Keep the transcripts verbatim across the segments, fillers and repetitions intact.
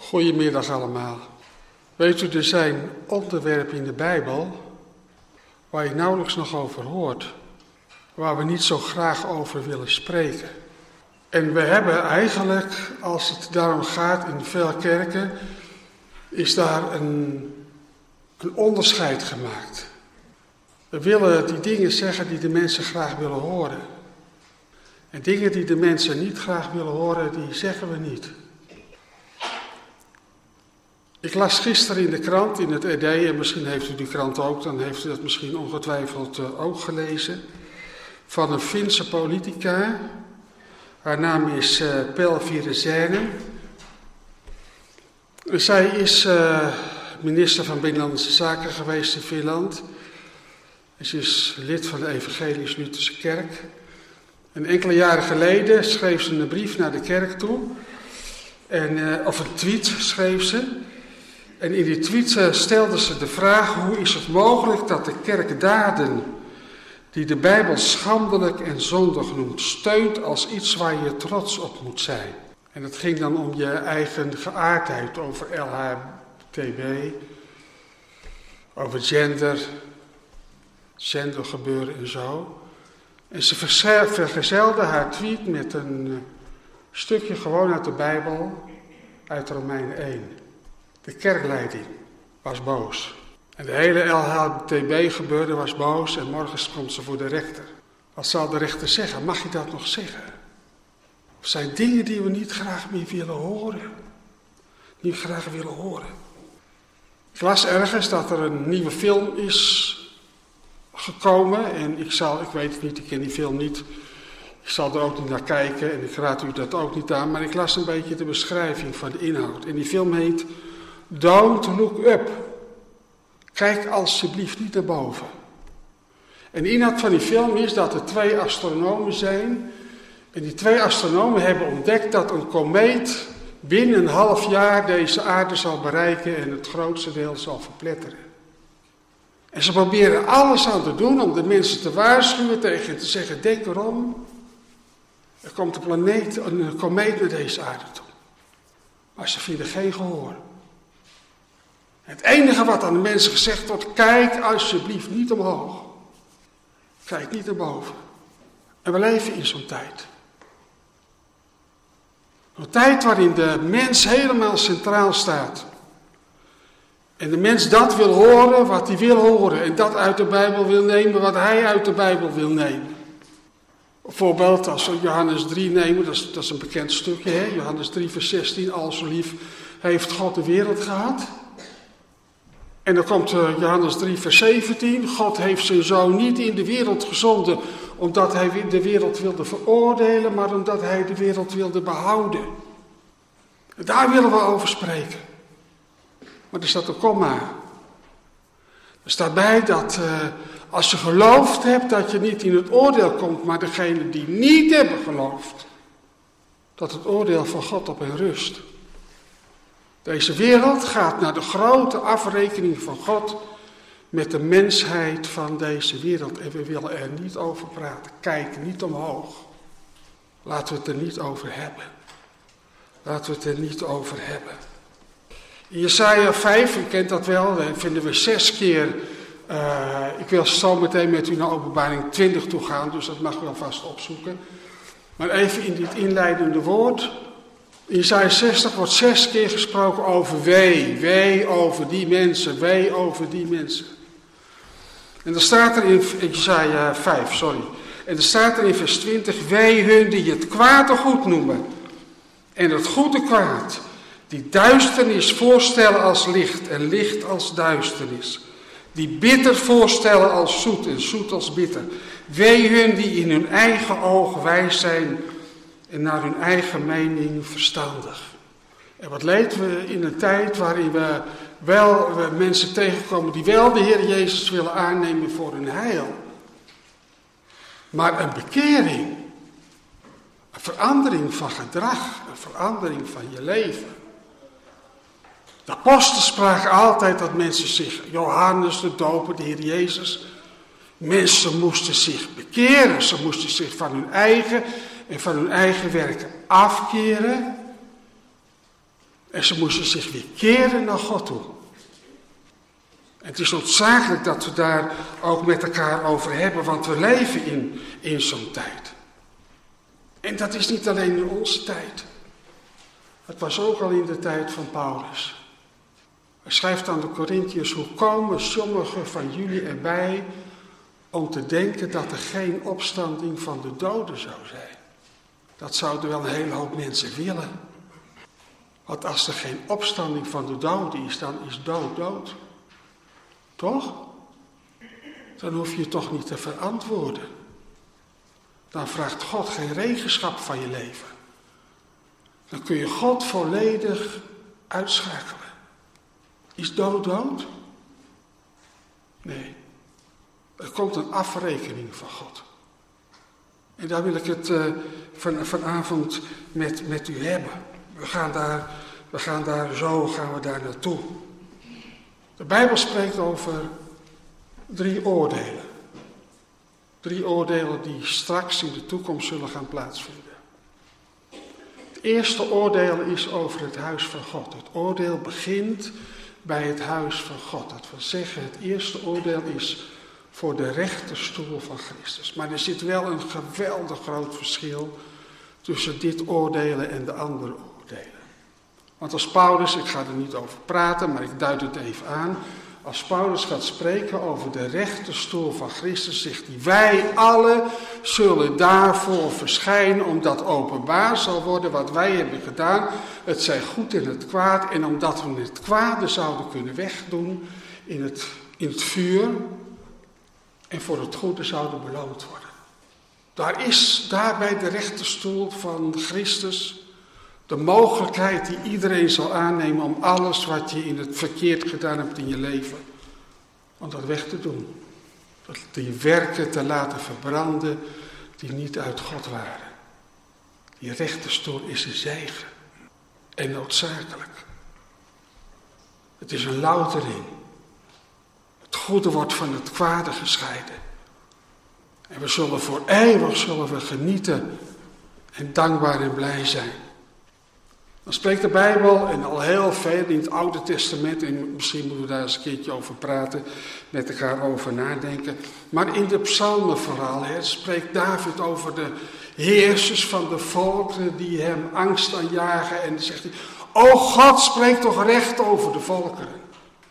Goedemiddag allemaal. Weet u, er zijn onderwerpen in de Bijbel waar je nauwelijks nog over hoort, waar we niet zo graag over willen spreken. En we hebben eigenlijk, als het daarom gaat in veel kerken, is daar een, een onderscheid gemaakt. We willen die dingen zeggen die de mensen graag willen horen. En dingen die de mensen niet graag willen horen, die zeggen we niet. Ik las gisteren in de krant, in het R D, en misschien heeft u die krant ook, dan heeft u dat misschien ongetwijfeld ook gelezen, van een Finse politica. Haar naam is uh, Päivi Räsänen. Zij is uh, minister van Binnenlandse Zaken geweest in Finland. En ze is lid van de Evangelisch-Lutherse Kerk. En enkele jaren geleden schreef ze een brief naar de kerk toe. En, uh, of een tweet schreef ze. En in die tweet uh, stelde ze de vraag: hoe is het mogelijk dat de kerk daden die de Bijbel schandelijk en zondig noemt, steunt als iets waar je trots op moet zijn? En het ging dan om je eigen geaardheid, over L H B T B, over gender, gendergebeuren en zo. En ze vergezelde haar tweet met een stukje gewoon uit de Bijbel, uit Romeinen één. De kerkleiding was boos. En de hele L H B T B gebeurde was boos en morgen komt ze voor de rechter. Wat zal de rechter zeggen? Mag je dat nog zeggen? Er zijn dingen die we niet graag meer willen horen. Niet graag willen horen. Ik las ergens dat er een nieuwe film is gekomen. En ik zal, ik weet het niet, ik ken die film niet. Ik zal er ook niet naar kijken en ik raad u dat ook niet aan. Maar ik las een beetje de beschrijving van de inhoud. En die film heet Don't Look Up. Kijk alsjeblieft niet naar boven. En de inhoud van die film is dat er twee astronomen zijn. En die twee astronomen hebben ontdekt dat een komeet binnen een half jaar deze aarde zal bereiken en het grootste deel zal verpletteren. En ze proberen alles aan te doen om de mensen te waarschuwen tegen te zeggen: denk erom, er komt een planeet, een komeet naar deze aarde toe. Maar ze vinden geen gehoor. Het enige wat aan de mensen gezegd wordt: kijk alsjeblieft niet omhoog. Kijk niet naar boven. En we leven in zo'n tijd. Een tijd waarin de mens helemaal centraal staat. En de mens dat wil horen wat hij wil horen. En dat uit de Bijbel wil nemen wat hij uit de Bijbel wil nemen. Bijvoorbeeld als we Johannes drie nemen, dat is, dat is een bekend stukje. Hè? Johannes drie vers zestien, al zo lief heeft God de wereld gehad. En dan komt uh, Johannes drie vers zeventien. God heeft zijn zoon niet in de wereld gezonden omdat hij de wereld wilde veroordelen, maar omdat hij de wereld wilde behouden. En daar willen we over spreken. Maar er staat een komma. Er staat bij dat uh, als je geloofd hebt dat je niet in het oordeel komt, maar degenen die niet hebben geloofd, dat het oordeel van God op hen rust. Deze wereld gaat naar de grote afrekening van God met de mensheid van deze wereld. En we willen er niet over praten. Kijk niet omhoog. Laten we het er niet over hebben. Laten we het er niet over hebben. In Jesaja vijf, u kent dat wel, daar vinden we zes keer. Uh, ik wil zo meteen met u naar Openbaring twintig toe gaan, dus dat mag u alvast opzoeken. Maar even in dit inleidende woord. In Jesaja zestig wordt zes keer gesproken over wee, wee over die mensen, wee over die mensen. En dan staat er in, in Jesaja vijf, sorry. En dan staat er in vers twintig, wee hun die het kwade goed noemen en het goede kwaad. Die duisternis voorstellen als licht en licht als duisternis. Die bitter voorstellen als zoet en zoet als bitter. Wee hun die in hun eigen oog wijs zijn en naar hun eigen mening verstandig. En wat leven we in een tijd waarin we wel we mensen tegenkomen die wel de Heer Jezus willen aannemen voor hun heil. Maar een bekering, een verandering van gedrag, een verandering van je leven. De apostelen spraken altijd dat mensen zich, Johannes de Doper, de Heer Jezus, mensen moesten zich bekeren. Ze moesten zich van hun eigen en van hun eigen werken afkeren En ze moesten zich weer keren naar God toe. En het is noodzakelijk dat we daar ook met elkaar over hebben, want we leven in, in zo'n tijd. En dat is niet alleen in onze tijd. Het was ook al in de tijd van Paulus. Hij schrijft aan de Korintiërs: hoe komen sommigen van jullie erbij om te denken dat er geen opstanding van de doden zou zijn? Dat zouden wel een hele hoop mensen willen. Want als er geen opstanding van de doden is, dan is dood dood. Toch? Dan hoef je toch niet te verantwoorden. Dan vraagt God geen rekenschap van je leven. Dan kun je God volledig uitschakelen. Is dood dood? Nee. Er komt een afrekening van God. En daar wil ik het uh, van, vanavond met, met u hebben. We gaan daar, we gaan daar zo gaan we daar naartoe. De Bijbel spreekt over drie oordelen. Drie oordelen die straks in de toekomst zullen gaan plaatsvinden. Het eerste oordeel is over het huis van God. Het oordeel begint bij het huis van God. Dat wil zeggen, het eerste oordeel is voor de rechterstoel van Christus. Maar er zit wel een geweldig groot verschil tussen dit oordelen en de andere oordelen. Want als Paulus, ik ga er niet over praten, maar ik duid het even aan. Als Paulus gaat spreken over de rechterstoel van Christus, zegt hij: wij allen zullen daarvoor verschijnen, omdat openbaar zal worden wat wij hebben gedaan. Het zij goed en het kwaad, en omdat we het kwade zouden kunnen wegdoen in het, in het vuur, en voor het goede zouden beloond worden. Daar is, daar bij de rechterstoel van Christus, de mogelijkheid die iedereen zal aannemen om alles wat je in het verkeerd gedaan hebt in je leven, om dat weg te doen. Die werken te laten verbranden die niet uit God waren. Die rechterstoel is een zegen. En noodzakelijk. Het is een loutering. Het goede wordt van het kwade gescheiden. En we zullen voor eeuwig zullen we genieten en dankbaar en blij zijn. Dan spreekt de Bijbel, en al heel veel in het Oude Testament, en misschien moeten we daar eens een keertje over praten, met elkaar over nadenken. Maar in de psalmen vooral, hè, spreekt David over de heersers van de volkeren die hem angst aanjagen. En dan zegt hij: o God, spreek toch recht over de volkeren.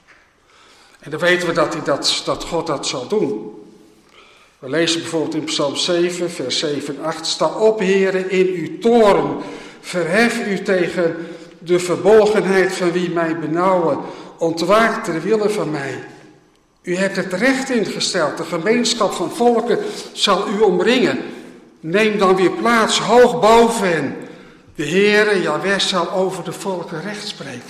En dan weten we dat, hij dat, dat God dat zal doen. We lezen bijvoorbeeld in Psalm zeven, vers zeven en acht. Sta op, Heere, in uw toorn. Verhef u tegen de verbolgenheid van wie mij benauwen. Ontwaak ter wille van mij. U hebt het recht ingesteld. De gemeenschap van volken zal u omringen. Neem dan weer plaats hoog boven hen. De Heere, Jahweh, zal over de volken recht spreken.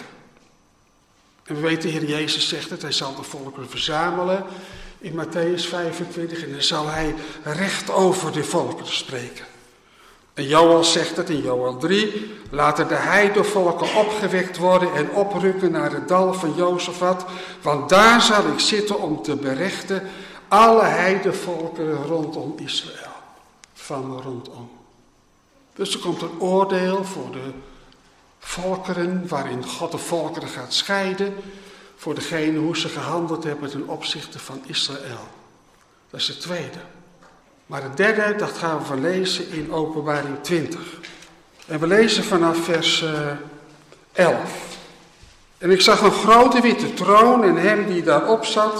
En we weten, de Heer Jezus zegt het. Hij zal de volken verzamelen in Matthäus vijfentwintig. En dan zal hij recht over de volken spreken. En Joël zegt het in Joël drie, laten de heidevolken opgewekt worden en oprukken naar het dal van Jozefat, want daar zal ik zitten om te berechten alle heidevolken rondom Israël, van rondom. Dus er komt een oordeel voor de volkeren, waarin God de volkeren gaat scheiden, voor degene hoe ze gehandeld hebben ten opzichte van Israël. Dat is het tweede. Maar het derde, dat gaan we lezen in Openbaring twintig. En we lezen vanaf vers uh, elf. En ik zag een grote witte troon en hem die daarop zat.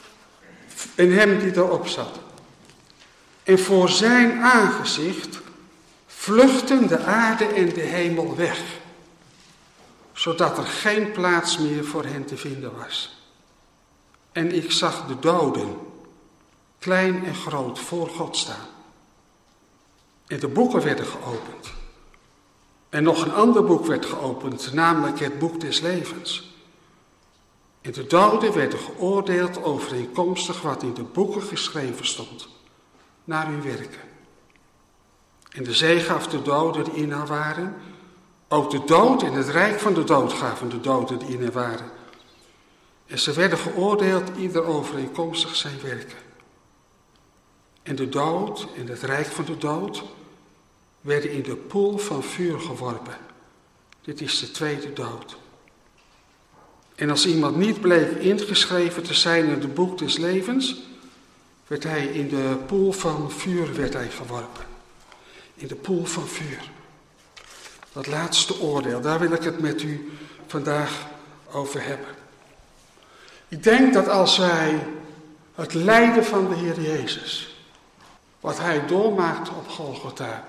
En hem die daarop zat. En voor zijn aangezicht vluchtten de aarde en de hemel weg. Zodat er geen plaats meer voor hen te vinden was. En ik zag de doden, klein en groot, voor God staan. En de boeken werden geopend. En nog een ander boek werd geopend, namelijk het boek des levens. En de doden werden geoordeeld overeenkomstig wat in de boeken geschreven stond, naar hun werken. En de zee gaf de doden die in haar waren. Ook de dood en het rijk van de dood gaven de doden die in haar waren. En ze werden geoordeeld, ieder overeenkomstig zijn werken. En de dood en het rijk van de dood werden in de poel van vuur geworpen. Dit is de tweede dood. En als iemand niet bleek ingeschreven te zijn in het boek des levens, werd hij in de poel van vuur werd hij geworpen. In de poel van vuur. Dat laatste oordeel, daar wil ik het met u vandaag over hebben. Ik denk dat als wij het lijden van de Heer Jezus, wat hij doormaakt op Golgotha,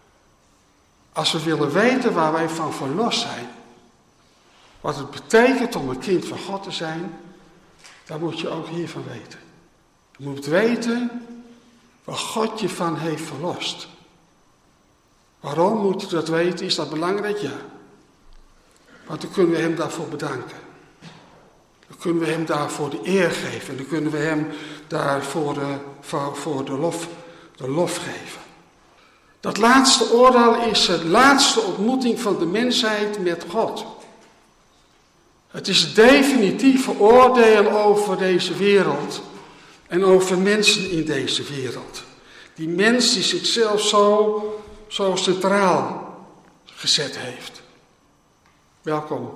als we willen weten waar wij van verlost zijn, wat het betekent om een kind van God te zijn, dan moet je ook hiervan weten. Je moet weten waar God je van heeft verlost. Waarom moet je dat weten? Is dat belangrijk? Ja. Want dan kunnen we hem daarvoor bedanken. Dan kunnen we hem daarvoor de eer geven. En dan kunnen we hem daarvoor de, voor, voor de, lof, de lof geven. Dat laatste oordeel is de laatste ontmoeting van de mensheid met God. Het is het definitieve oordeel over deze wereld en over mensen in deze wereld. Die mens die zichzelf zo, zo centraal gezet heeft. Welkom.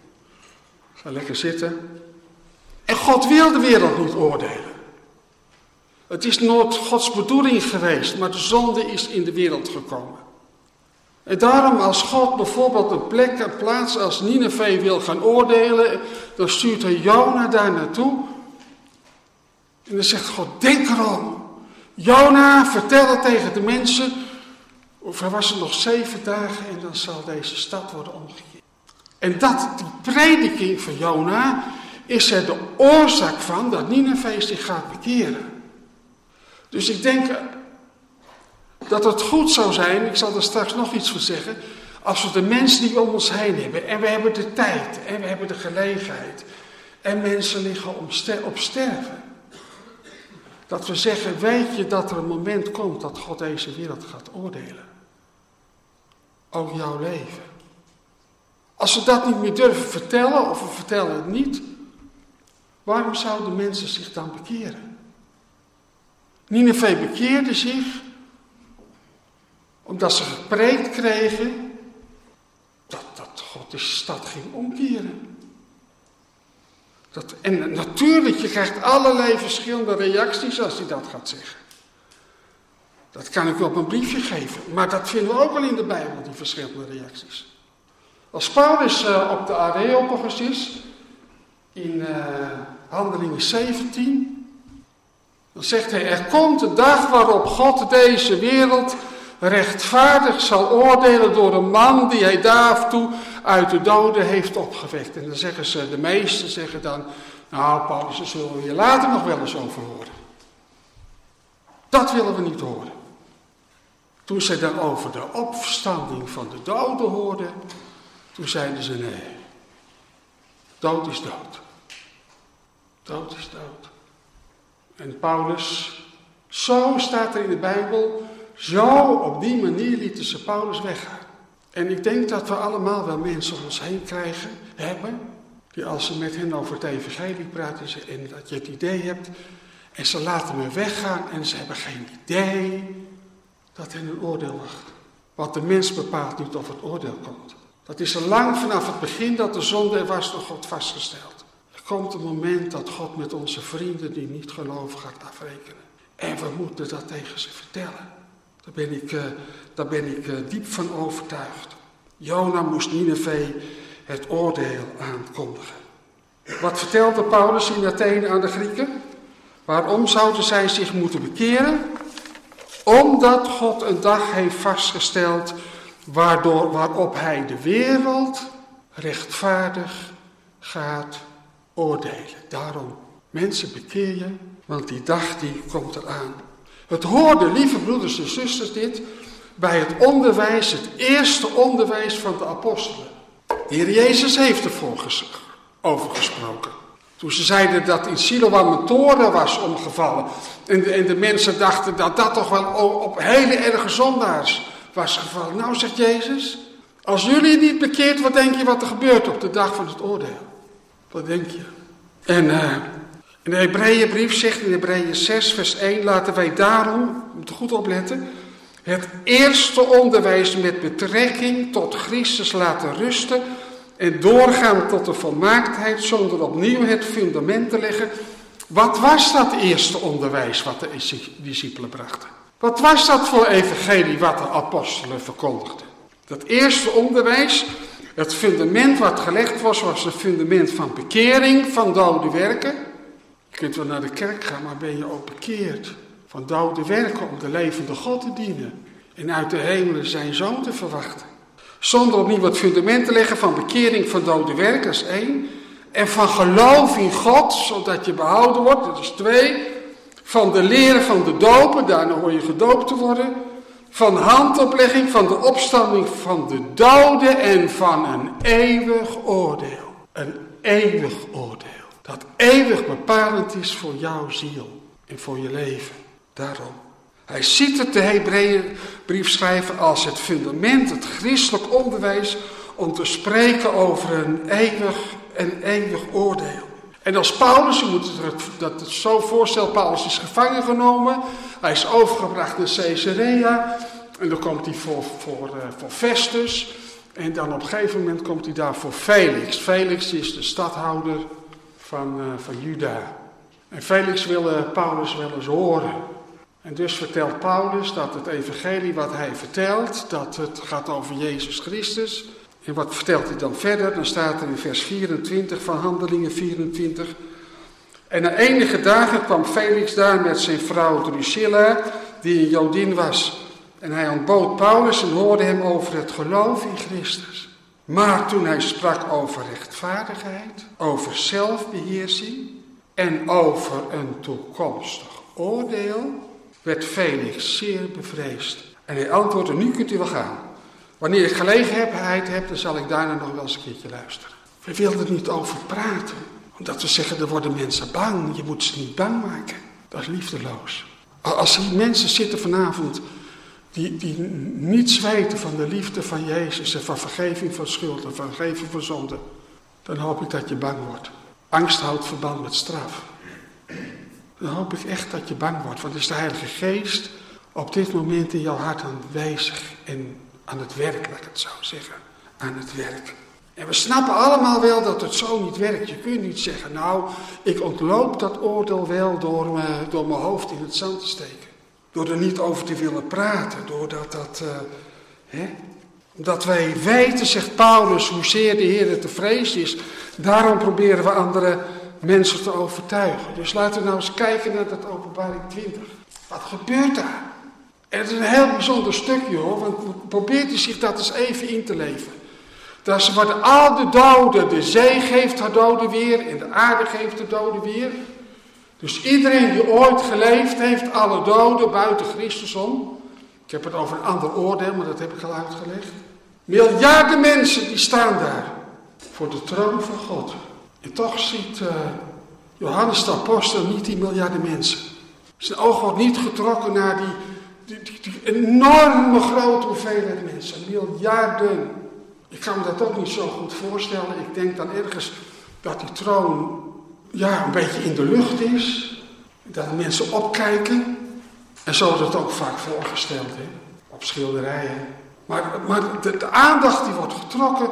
Ga lekker zitten. En God wil de wereld niet oordelen. Het is nooit Gods bedoeling geweest, maar de zonde is in de wereld gekomen. En daarom als God bijvoorbeeld een plek, een plaats als Nineve wil gaan oordelen, dan stuurt hij Jona daar naartoe. En dan zegt God, denk erom. Jona, vertel het tegen de mensen. Of er was er nog zeven dagen en dan zal deze stad worden omgekeerd. En dat, die prediking van Jona, is er de oorzaak van dat Nineve zich gaat bekeren. Dus ik denk dat het goed zou zijn, ik zal er straks nog iets van zeggen, als we de mensen die om ons heen hebben, en we hebben de tijd, en we hebben de gelegenheid, en mensen liggen op sterven. Dat we zeggen, weet je dat er een moment komt dat God deze wereld gaat oordelen. Ook jouw leven. Als we dat niet meer durven vertellen, of we vertellen het niet, waarom zouden mensen zich dan bekeren? Nineve bekeerde zich omdat ze gepreekt kregen dat, dat God de stad ging omkeren. Dat, en natuurlijk, je krijgt allerlei verschillende reacties als hij dat gaat zeggen. Dat kan ik op een briefje geven, maar dat vinden we ook wel in de Bijbel, die verschillende reacties. Als Paulus uh, op de Areopagus is, in uh, Handelingen zeventien, dan zegt hij, er komt een dag waarop God deze wereld rechtvaardig zal oordelen door een man die hij daartoe uit de doden heeft opgewekt. En dan zeggen ze, de meesten zeggen dan, nou Paulus, daar zullen we je later nog wel eens over horen. Dat willen we niet horen. Toen ze dan over de opstanding van de doden hoorden, toen zeiden ze nee. Dood is dood. Dood is dood. En Paulus, zo staat er in de Bijbel, zo op die manier lieten ze Paulus weggaan. En ik denk dat we allemaal wel mensen om ons heen krijgen, hebben, die als ze met hen over het evangelie praten, en dat je het idee hebt, en ze laten me weggaan en ze hebben geen idee dat hen een oordeel wacht. Want de mens bepaalt niet of het oordeel komt. Dat is al lang vanaf het begin dat de zonde er was door God vastgesteld. Er komt een moment dat God met onze vrienden die niet geloven gaat afrekenen. En we moeten dat tegen ze vertellen. Daar ben ik, uh, daar ben ik uh, diep van overtuigd. Jona moest Nineve het oordeel aankondigen. Wat vertelde Paulus in Athene aan de Grieken? Waarom zouden zij zich moeten bekeren? Omdat God een dag heeft vastgesteld waardoor, waarop hij de wereld rechtvaardig gaat oordelen. Daarom, mensen, bekeer je, want die dag die komt eraan. Het hoorde, lieve broeders en zusters, dit bij het onderwijs, het eerste onderwijs van de apostelen. De Heer Jezus heeft ervoor over gesproken. Toen ze zeiden dat in Siloam een toren was omgevallen. En de, en de mensen dachten dat dat toch wel op hele erge zondaars was gevallen. Nou, zegt Jezus, als jullie niet bekeerd, wat denk je wat er gebeurt op de dag van het oordeel? Wat denk je? En uh, in de Hebreeënbrief zegt in Hebreeën zes vers één, laten wij daarom, we moeten goed opletten, Het eerste onderwijs met betrekking tot Christus laten rusten en doorgaan tot de volmaaktheid zonder opnieuw het fundament te leggen. Wat was dat eerste onderwijs wat de discipelen brachten? Wat was dat voor evangelie wat de apostelen verkondigden? Dat eerste onderwijs, het fundament wat gelegd was, was het fundament van bekering, van dode werken. Je kunt wel naar de kerk gaan, maar ben je ook bekeerd? Van dode werken om de levende God te dienen en uit de hemelen zijn zoon te verwachten. Zonder opnieuw het fundament te leggen van bekering van dode werken, dat is één. En van geloof in God, zodat je behouden wordt, dat is twee. Van de leren van de dopen, daarna hoor je gedoopt te worden. Van handoplegging, van de opstanding van de doden en van een eeuwig oordeel. Een eeuwig oordeel. Dat eeuwig bepalend is voor jouw ziel en voor je leven. Daarom. Hij ziet het de Hebreeënbriefschrijver als het fundament, het christelijk onderwijs, om te spreken over een eeuwig, een eeuwig oordeel. En als Paulus, je moet het, dat het zo voorstellen, Paulus is gevangen genomen, hij is overgebracht naar Caesarea en dan komt hij voor, voor, uh, voor Festus en dan op een gegeven moment komt hij daar voor Felix. Felix is de stadhouder van, uh, van Juda. En Felix wil uh, Paulus wel eens horen. En dus vertelt Paulus dat het evangelie wat hij vertelt, dat het gaat over Jezus Christus. En wat vertelt hij dan verder? Dan staat er in vers vierentwintig van Handelingen vierentwintig. En na enige dagen kwam Felix daar met zijn vrouw Drusilla, die een Jodin was. En hij ontbood Paulus en hoorde hem over het geloof in Christus. Maar toen hij sprak over rechtvaardigheid, over zelfbeheersing en over een toekomstig oordeel, werd Felix zeer bevreesd. En hij antwoordde, nu kunt u wel gaan. Wanneer ik gelegenheid heb, dan zal ik daarna nog wel eens een keertje luisteren. We wilden er niet over praten. Omdat we zeggen, er worden mensen bang. Je moet ze niet bang maken. Dat is liefdeloos. Als hier mensen zitten vanavond die, die niets weten van de liefde van Jezus en van vergeving van schuld en van vergeving van zonde, dan hoop ik dat je bang wordt. Angst houdt verband met straf. Dan hoop ik echt dat je bang wordt, want is de Heilige Geest op dit moment in jouw hart aanwezig en aan het werk, laat ik het zo zeggen, aan het werk. En we snappen allemaal wel dat het zo niet werkt. Je kunt niet zeggen, nou, ik ontloop dat oordeel wel door, me, door mijn hoofd in het zand te steken. Door er niet over te willen praten, doordat dat, uh, hè, omdat wij weten, zegt Paulus, hoezeer de Heer te vrezen is. Daarom proberen we andere mensen te overtuigen. Dus laten we nou eens kijken naar dat Openbaring twintig. Wat gebeurt daar? En het is een heel bijzonder stukje hoor, want probeert u zich dat eens even in te leven. Dat worden al de doden, de zee geeft haar doden weer en de aarde geeft de doden weer. Dus iedereen die ooit geleefd heeft, alle doden buiten Christus om. Ik heb het over een ander oordeel, maar dat heb ik al uitgelegd. Miljarden mensen die staan daar voor de troon van God. En toch ziet uh, Johannes de apostel niet die miljarden mensen. Zijn oog wordt niet getrokken naar die, die, die, die enorme grote hoeveelheid mensen. Miljarden. Ik kan me dat ook niet zo goed voorstellen. Ik denk dan ergens dat die troon ja, een beetje in de lucht is. Dat mensen opkijken. En zo wordt het ook vaak voorgesteld, hè? Op schilderijen. Maar, maar de, de aandacht die wordt getrokken.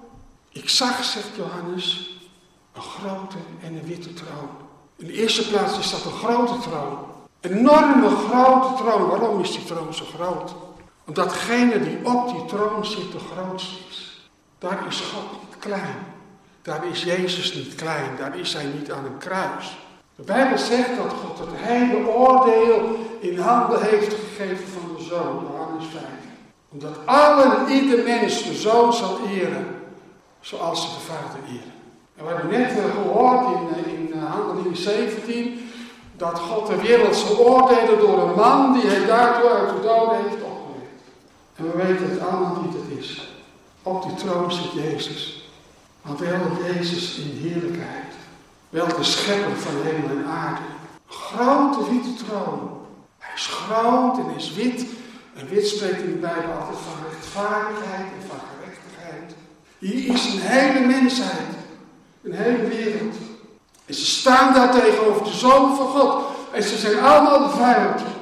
Ik zag, zegt Johannes, een grote en een witte troon. In de eerste plaats is dat een grote troon. Een enorme grote troon. Waarom is die troon zo groot? Omdat degene die op die troon zit de grootste is. Daar is God niet klein. Daar is Jezus niet klein. Daar is hij niet aan een kruis. De Bijbel zegt dat God het hele oordeel in handen heeft gegeven van de Zoon. Johannes vijf. Omdat alle en ieder mens de Zoon zal eren. Zoals ze de Vader eren. En we hebben net gehoord in, in Handelingen zeventien. Dat God de wereld zal oordelen door een man die hij daardoor uit de doden heeft opgewekt. En we weten het allemaal wie het is. Op die troon zit Jezus. Maar wel Jezus in heerlijkheid. Wel de schepper van hemel en aarde. Een grote witte troon. Hij is groot en is wit. En wit spreekt in de Bijbel altijd van rechtvaardigheid en van gerechtigheid. Hier is een hele mensheid. Een hele wereld. En ze staan daar tegenover de Zoon van God. En ze zijn allemaal de vijand.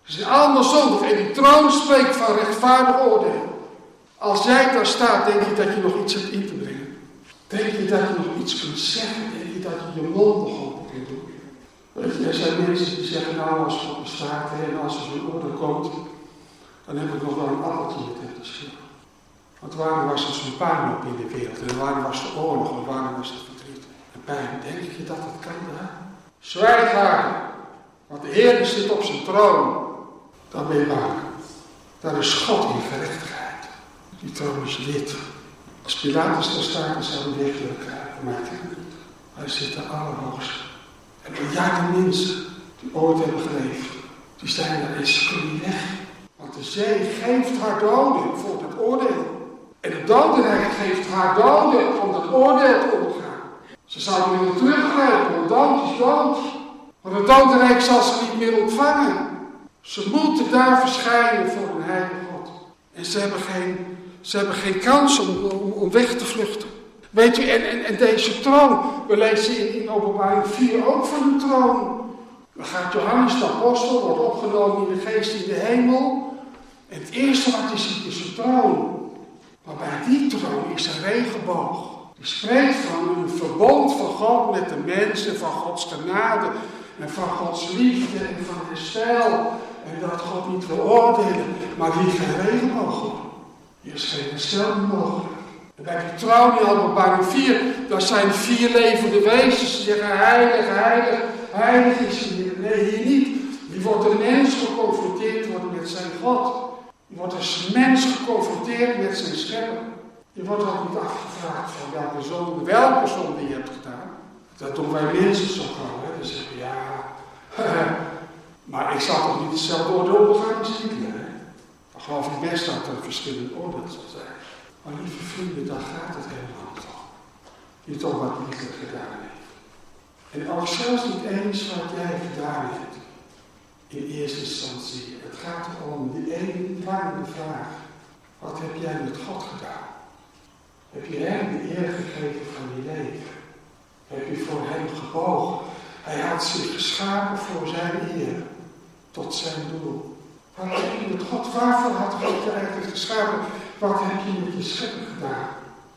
Ze zijn allemaal zondig en die troon spreekt van rechtvaardig oordeel. Als jij daar staat, denk je dat je nog iets hebt in te brengen. Denk je dat je nog iets kunt zeggen. Denk je dat je je mond nog open kunt doen. Weet je, er zijn mensen die zeggen, nou als God bestaat en als er zo'n oordeel komt, dan heb ik nog wel een appeltje met hem te schillen. Want waarom was er zo'n puinhoop in de wereld? En waarom was de oorlog? En waarom was het verdriet? En pijn, denk je dat dat kan daar? Zwijg haar. Want de Heer zit op zijn troon. Dan ben je bang. Daar is God in gerechtigheid. Die troon is wit. Als Pilatus daar staat, dan zou hij weg willen krijgen. Maar hij zit de allerhoogste. En miljarden mensen die ooit hebben geleefd, die zijn daar en ze kunnen niet weg. Want de zee geeft haar doden voor het oordeel. En het dodenrijk geeft haar doden om dat oordeel te ondergaan. Ze zouden willen teruggrijpen, want dood is dood. Maar het dodenrijk zal ze niet meer ontvangen. Ze moeten daar verschijnen voor een heilige God. En ze hebben geen, ze hebben geen kans om, om, om weg te vluchten. Weet u, en, en, en deze troon, we lezen in, in Openbaring vier ook van de troon. Dan gaat Johannes de apostel, wordt opgenomen in de geest in de hemel. En het eerste wat hij ziet is een troon. Maar bij die troon is een regenboog. Die spreekt van een verbond van God met de mensen, van Gods genade en van Gods liefde en van herstel. En dat God niet wil oordelen, maar die geen regenboog op. Hier is geen herstel mogelijk. En bij die troon in Openbaring vier, daar zijn vier levende wezens die zeggen heilig, heilig, heilig is hier. Nee, hier niet. Die wordt een mens geconfronteerd worden met zijn God. Je wordt als mens geconfronteerd met zijn schepper. Je wordt ook niet afgevraagd van welke zonde, welke zonde je hebt gedaan. Dat doen wij mensen zo gauw. Hè? Dan zeggen we, ja, maar ik zal toch niet hetzelfde oordeel begaan als Hitler. Dan geloof ik best dat er verschillend oordeel zal zijn. Maar lieve vrienden, daar gaat het helemaal niet om. Niet om wat Hitler gedaan heeft. En ook zelfs niet eens wat jij gedaan hebt. In eerste instantie. Het gaat erom die ene prangende vraag. Wat heb jij met God gedaan? Heb je hem de eer gegeven van je leven? Heb je voor hem gebogen? Hij had zich geschapen voor zijn eer. Tot zijn doel. Wat heb je met God? Waarvoor had God je eigenlijk geschapen? Wat heb je met je schepper gedaan?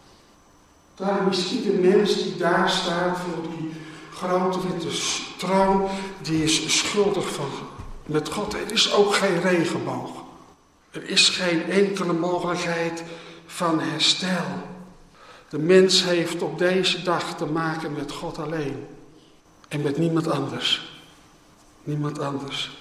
Daarom is ieder mens die daar staat voor die grote witte troon, die is schuldig van met God. Er is ook geen regenboog. Er is geen enkele mogelijkheid van herstel. De mens heeft op deze dag te maken met God alleen. En met niemand anders. Niemand anders.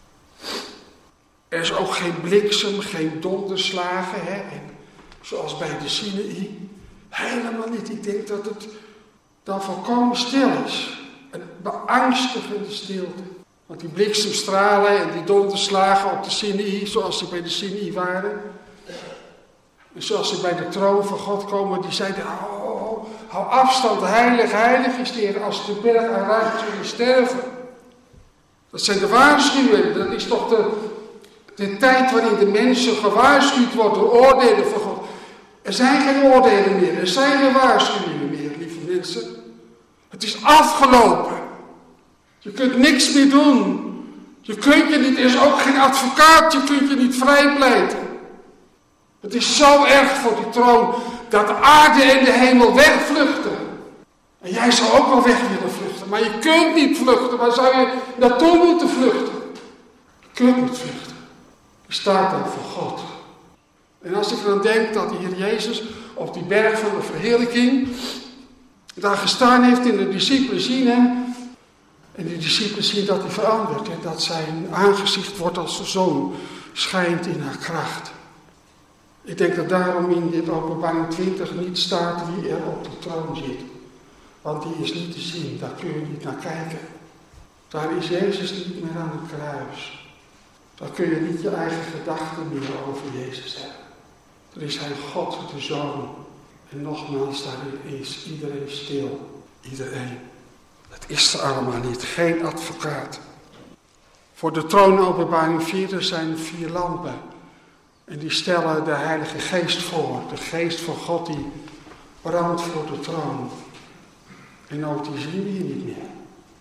Er is ook geen bliksem, geen donderslagen. Hè? En zoals bij de Sinaï. Helemaal niet. Ik denk dat het dan volkomen stil is. Een beangstigende stilte. Want die bliksemstralen en die donderslagen op de Sinaï, zoals ze bij de Sinaï waren. En zoals ze bij de troon van God komen, die zeiden, oh, oh, hou afstand, heilig, heilig is de Heer, als de berg aanraakt zullen sterven. Dat zijn de waarschuwingen, dat is toch de, de tijd waarin de mensen gewaarschuwd worden door oordelen van God. Er zijn geen oordelen meer, er zijn geen waarschuwingen meer, lieve mensen. Het is afgelopen. Je kunt niks meer doen. Je kunt je niet, er is ook geen advocaat, je kunt je niet vrijpleiten. Het is zo erg voor die troon dat de aarde en de hemel wegvluchten. En jij zou ook wel weg willen vluchten, maar je kunt niet vluchten. Waar zou je naartoe moeten vluchten? Je kunt niet vluchten. Je staat daar voor God. En als ik dan denk dat de Heer Jezus op die berg van de verheerlijking daar gestaan heeft en de discipelen zien hem. En die discipelen zien dat hij verandert en dat zijn aangezicht wordt als de zon schijnt in haar kracht. Ik denk dat daarom in dit Openbaring twintig niet staat wie er op de troon zit. Want die is niet te zien, daar kun je niet naar kijken. Daar is Jezus niet meer aan het kruis. Daar kun je niet je eigen gedachten meer over Jezus hebben. Er is hij God, de Zoon. En nogmaals, daarin is iedereen stil. Iedereen. Het is er allemaal niet. Geen advocaat. Voor de troon Openbaring vier zijn vier lampen. En die stellen de Heilige Geest voor. De Geest van God die brandt voor de troon. En ook die zien we hier niet meer.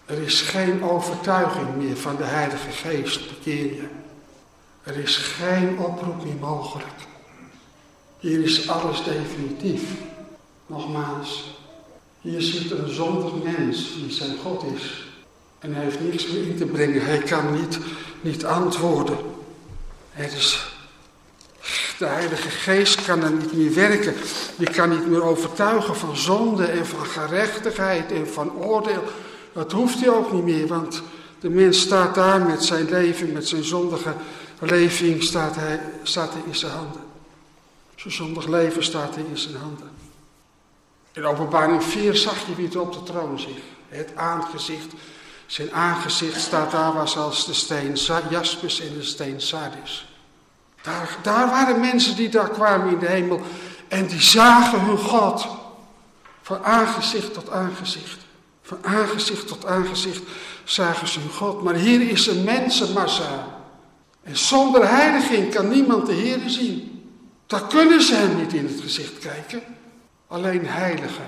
Er is geen overtuiging meer van de Heilige Geest, bekeer je. Er is geen oproep meer mogelijk. Hier is alles definitief. Nogmaals, hier zit een zondig mens die zijn God is. En hij heeft niks meer in te brengen. Hij kan niet, niet antwoorden. Het is, de Heilige Geest kan er niet meer werken. Die kan niet meer overtuigen van zonde en van gerechtigheid en van oordeel. Dat hoeft hij ook niet meer, want de mens staat daar met zijn leven, met zijn zondige leving, staat hij, staat hij in zijn handen. Zijn zondig leven staat hij in zijn handen. In Openbaring vier zag je wie er op de troon zit. Het aangezicht, zijn aangezicht staat daar was als de steen jaspis en de steen sardis. Daar, daar waren mensen die daar kwamen in de hemel en die zagen hun God. Van aangezicht tot aangezicht. Van aangezicht tot aangezicht zagen ze hun God. Maar hier is een mensenmassa. En zonder heiliging kan niemand de Heer zien. Dan kunnen ze hem niet in het gezicht kijken. Alleen heiligen.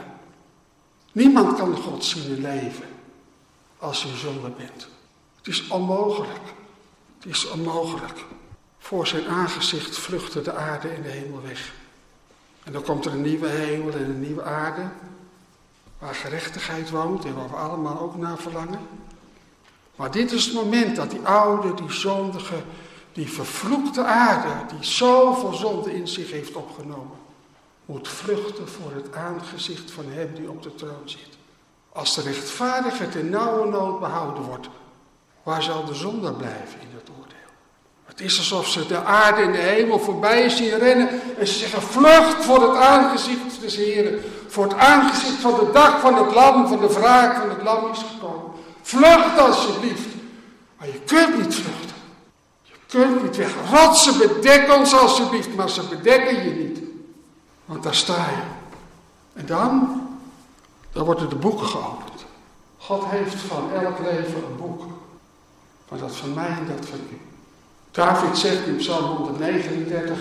Niemand kan God zien en leven als je zonde bent. Het is onmogelijk. Het is onmogelijk. Voor zijn aangezicht vluchten de aarde en de hemel weg. En dan komt er een nieuwe hemel en een nieuwe aarde. Waar gerechtigheid woont en waar we allemaal ook naar verlangen. Maar dit is het moment dat die oude, die zondige, die vervloekte aarde, die zoveel zonde in zich heeft opgenomen, moet vluchten voor het aangezicht van hem die op de troon zit. Als de rechtvaardige ten nauwe nood behouden wordt, waar zal de zondaar blijven in het oordeel? Het is alsof ze de aarde en de hemel voorbij zien rennen en ze zeggen, vlucht voor het aangezicht des Heren. Voor het aangezicht van de dag van het lam, van de wraak van het lam is gekomen. Vlucht alsjeblieft. Maar je kunt niet vluchten. Je kunt niet weg. Rotsen, bedek ons alsjeblieft, maar ze bedekken je niet. Want daar sta je. En dan, dan worden de boeken geopend. God heeft van elk leven een boek. Van dat van mij en dat van u. David zegt in Psalm honderdnegenendertig,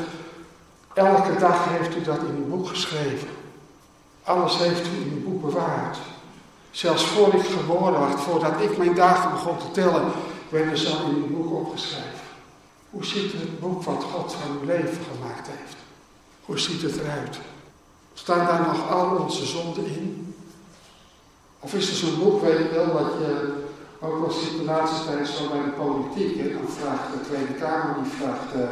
elke dag heeft u dat in uw boek geschreven. Alles heeft u in uw boek bewaard. Zelfs voor ik geboren werd, voordat ik mijn dagen begon te tellen, werden ze al in uw boek opgeschreven. Hoe ziet het boek wat God van uw leven gemaakt heeft? Hoe ziet het eruit? Staan daar nog al onze zonden in? Of is er zo'n boek, weet je wel, wat je ook wel ziet de laatste tijd zo bij de politiek. Hè? Dan vraagt de Tweede Kamer, die vraagt uh,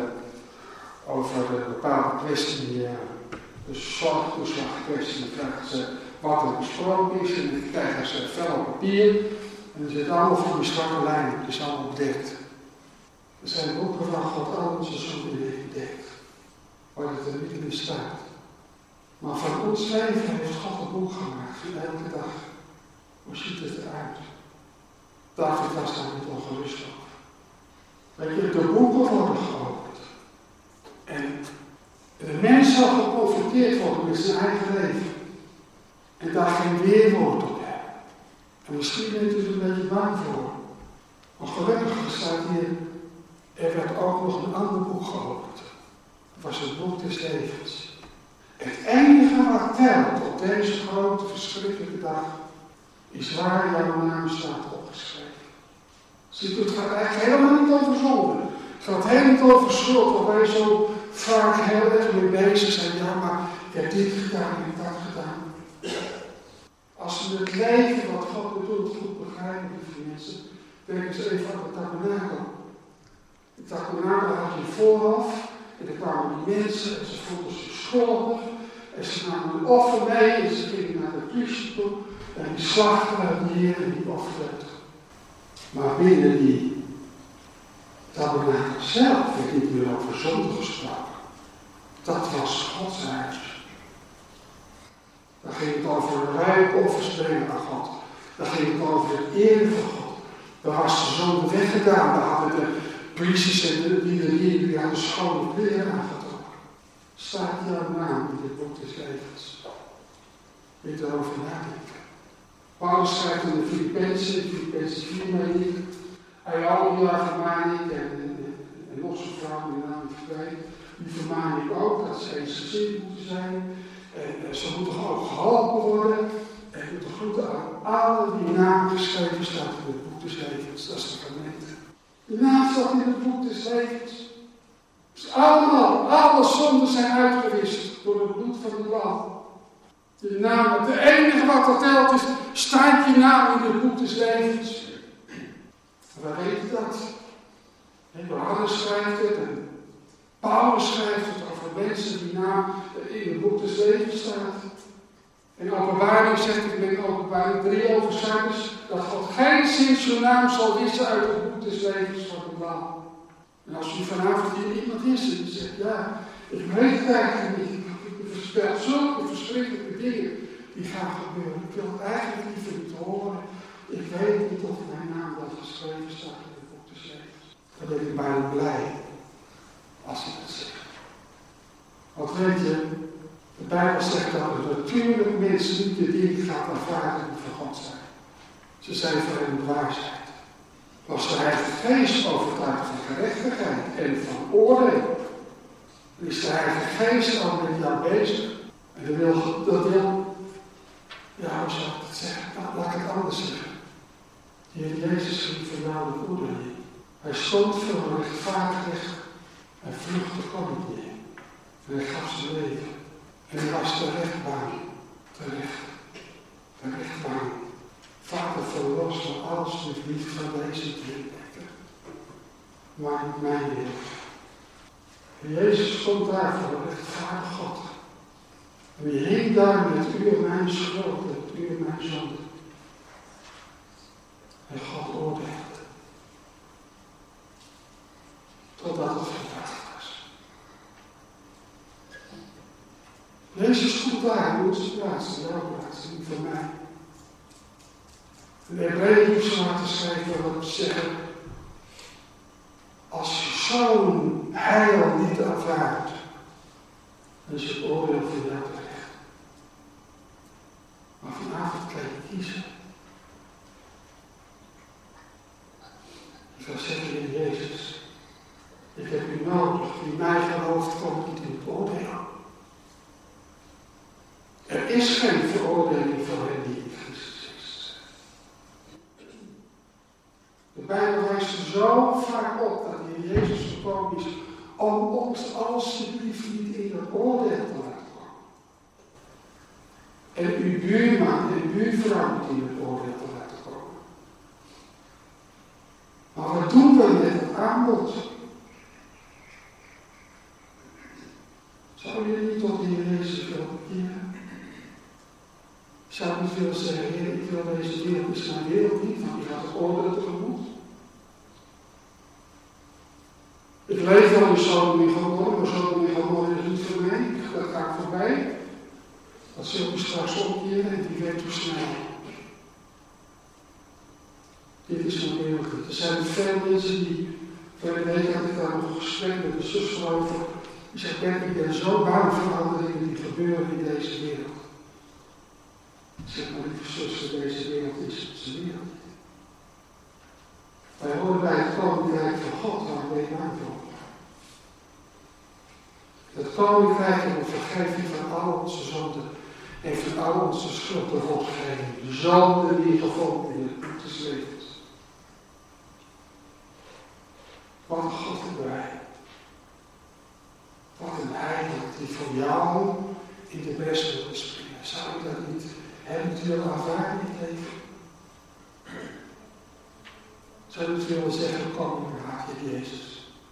over een bepaalde kwestie, uh, de zorgtoeslagkwestie, dan vragen ze wat er besproken is en dan krijgen ze vel op papier en dan zit allemaal voor die strakke lijn, dat is allemaal bedekt. Er zijn boeken waar God al onze zonden heeft bedekt, waar het er niet in staat. Maar van ons leven heeft God een boek gemaakt, van elke dag. Hoe ziet het eruit? David was daar niet ongerust over. Weet je, de boeken worden geopend. En de mens zal geconfronteerd worden met zijn eigen leven. En daar geen weerwoord op hebben. En misschien bent u er een beetje bang voor. Maar gelukkig staat hier, er werd ook nog een ander boek geopend. Dat was het boek des levens. Het enige wat telt op deze grote verschrikkelijke dag, is waar jouw naam staat opgeschreven. Ziet u, het gaat eigenlijk helemaal niet over zonde. Het gaat helemaal niet over schuld, waar wij zo vaak heel erg mee bezig zijn. Ja, maar ik heb dit gedaan en dat gedaan. Als we het leven wat God bedoelt goed begrijpen, lieve mensen, denken ze even aan de tabernakel. De tabernakel had je vooraf en er kwamen die mensen en ze voelden zich schuldig. En ze namen een offer mee en ze gingen naar de priester toe. En die slachten het neer en die offerde. Maar binnen die tabernakel zelf werd niet meer over zonde gesproken. Dat was Gods huis. Daar ging het over rijkoffers brengen aan God. Daar ging het over het eren van God. Daar was de zonde weggedaan. Daar hadden de priesters en de lieden die hadden schone kleren aangetrokken. Staat jouw naam in dit boek des levens? Wil je erover nadenken? Paulus schrijft in de Filippenzen, in Filippenzen vier meen ik, Euodia vermaan ik en, en, en nog zo'n vrouw, die naam niet vergeten, die vermaan ik ook dat ze eens gezind moeten zijn. En, en ze moeten ook geholpen worden en moeten goed aan alle die naam geschreven staat in het boek des levens. Dat is de gemeente. Die naam staat in het boek des levens. Dus allemaal, alle zonden zijn uitgewist door het bloed van het lam. Je naam, het enige wat er telt is, staat je naam in het boek des levens. Wij weten dat. En Johannes schrijft het en Paulus schrijft het over mensen die naam in het boek des levens staat. En Openbaring zegt, ik ben Openbaring drie over Sardes, dat God geen sinds zijn naam zal wissen uit het boek des levens van het lam. En als u vanavond hier iemand is en die zegt, ja, ik weet het eigenlijk niet. Ik voorspel zulke verschrikkelijke dingen die gaan gebeuren. Ik wil het eigenlijk liever niet horen. Ik weet niet of mijn naam dat geschreven staat in het boek des levens. Dan ben ik bijna blij als ik dat zeg. Want weet je, de Bijbel zegt dat er natuurlijk mensen niet de dingen gaat aanvaarden die van God zijn. Ze zijn voor hen dwaasheid. Als de Heilige Geest overtuigt van gerechtigheid en van oordeel, dan is de Heilige Geest al met jou bezig. En dat wil, dat wil, ja, hoe zou ik het zeggen? Nou, laat ik het anders zeggen. De Heer Jezus ging voor jou de oordeling. Hij stond voor een rechtvaardig recht en vluchtte kon het niet. En hij gaf zijn leven. En hij was de rechtbaan. Terecht. De rechtbaan. Vader, verlos van alles met liefde van deze drie. Maar niet mijn wil. En Jezus stond daar voor de rechtvaardige God. En die hing daar met u en mijn schuld, met u en mijn zonde. En God oordeelde. Totdat het volbracht was. Jezus stond daar in onze plaats, in jouw plaats, niet voor mij. En de Hebreeënbrief zou laten schrijven wat zeggen. Als je zo'n heil niet aanvaardt, dan is het oordeel voor jou terecht. Maar vanavond kan je kiezen. Ik zou zeggen in Jezus, ik heb u nodig, wie mij gelooft komt niet in het oordeel. Er is geen veroordeling voor hen die in Christus is. De Bijbel wijst er zo vaak op dat de Heer Jezus gekomen is om ons alsjeblieft niet in het oordeel te laten komen. En uw buurman en uw buurvrouw niet in het oordeel te laten komen. Maar wat doen we met het aanbod? Zou je niet tot de Heer Jezus willen bekeren? Zou ik niet willen zeggen, Heer, ik wil deze wereld, is mijn wereld niet, want die gaat het oordeel tegemoet. Ik leef wel in Sodom en Gomorra, maar Sodom en Gomorra is niet voor mij, dat gaat voorbij. Dat zult u straks opkeren en die weet hoe snel. Dit is mijn wereld. Er zijn veel mensen die, vorige week had ik daar nog een gesprek met een zus over, die zegt, Bert, ik ben zo bang voor alle dingen die gebeuren in deze wereld. Ik zeg, maar lieve zuster, deze wereld is onze wereld. Wij horen bij het koninkrijk van God, waar we mee aankomen. Het koninkrijk en de vergeving van al onze zonden en van al onze schulden wordt gegeven. De zonden die gevonden in het boek des levens. Wat een God erbij. Wat een heiland die voor jou in de bres wil springen. Zou je dat niet hebben willen aanvaarden in het leven? Zou je het willen zeggen, kom maar, haat je Jezus.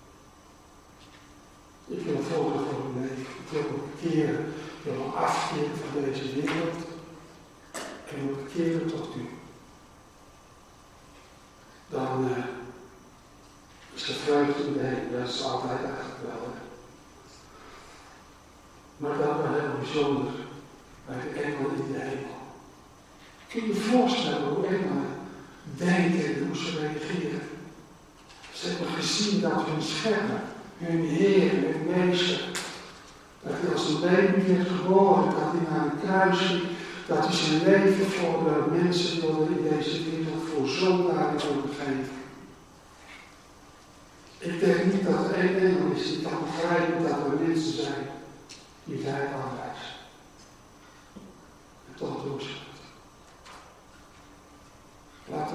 Ik wil volgen voor mijn leven. Ik wil me bekeren. Ik wil me afkeren van deze wereld. En me bekeren tot u. Dan uh, is de vreugde in de hemel. Dat is altijd eigenlijk wel. Hè. Maar dat wel heel bijzonder. Bij de engelen in de hemel. Kun je je voorstellen hoe engelen denken en hoe ze reageren? Ze hebben gezien dat hun schepper, hun Heer, hun Meester, dat hij als een baby werd geboren, dat hij naar een kruis ging, dat hij zijn leven voor de mensen wilde in deze wereld, voor zondaren wilde geven. Ik denk niet dat er één engel is die kan begrijpen dat er mensen zijn die hij aanwijst. En toch doen ze het.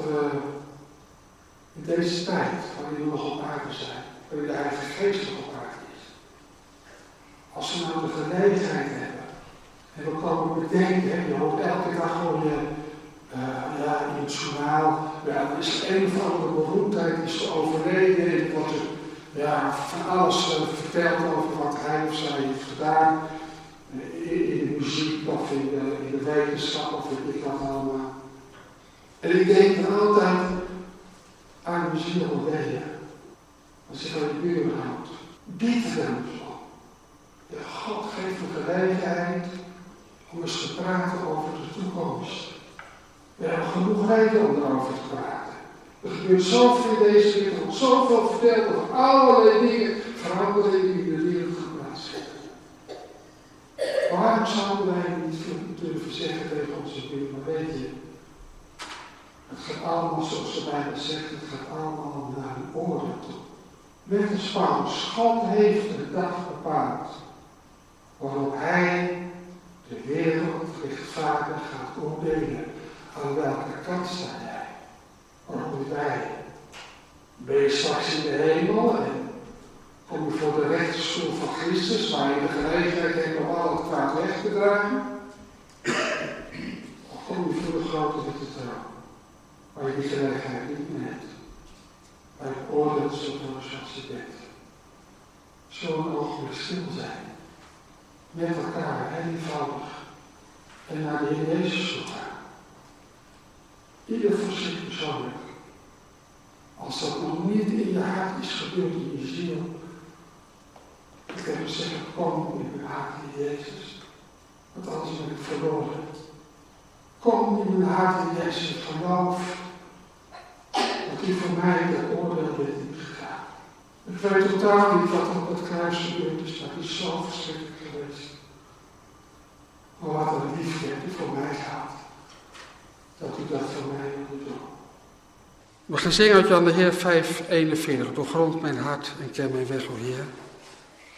we in deze tijd, waarin we nog op aarde zijn, waarin de Heilige Geest nog op aarde is, als we nou de gelegenheid hebben, en we komen bedenken, hè, je hoort elke dag gewoon je, uh, ja, in het journaal, ja, er is er een of andere beroemdheid, is er overleden, en wordt er ja, van alles uh, verteld over wat hij of zij heeft gedaan, uh, in, in de muziek of in de, in de wetenschap of weet ik wat allemaal. En ik denk dan altijd aan de ziel Odeja, als je van je buren houdt. Bied hem zo. Ja, God geeft een gelegenheid om eens te praten over de toekomst. We hebben genoeg reden om erover te praten. Er gebeurt zoveel in deze wereld, er wordt zoveel verteld over allerlei dingen, veranderingen die in de wereld gaan plaatsvinden. Waarom zouden wij niet durven zeggen tegen onze buren, maar weet je, het gaat allemaal zoals de Bijbel zegt, het gaat allemaal naar een oordeel toe. Met de Paulus, God heeft een dag bepaald waarop hij de wereld rechtvaardig gaat oordelen. Aan welke kant sta jij? Waar moet wij? Ben je straks in de hemel en kom je voor de rechterstoel van Christus, waar je de gelegenheid hebt om al het kwaad weg te dragen? Of kom je voor de grote witte troon, waar je die gelegenheid niet meer hebt? Waar je oordeelt zoveel zoals je bent. Zo'n ogenblik stil zijn. Met elkaar, eenvoudig. En naar de Heer Jezus toe gaan. Ieder voor zich persoonlijk. Als dat nog niet in je hart is gebeurd, in je ziel. Ik heb gezegd, kom in mijn hart, Heer Jezus. Want anders ben ik verloren. Kom in mijn hart, Heer Jezus, ik geloof dat u voor mij dat oordeel bent ingegaan. Ik weet totaal niet wat er op het kruis gebeurd is, maar het is zo verschrikkelijk geweest. Maar wat een liefde hebt u voor mij gehad. Dat u dat voor mij wilde doen. We gaan zingen uit Jan de Heer vijf eenenveertig. Doorgrond mijn hart en ken mijn weg, o Heer.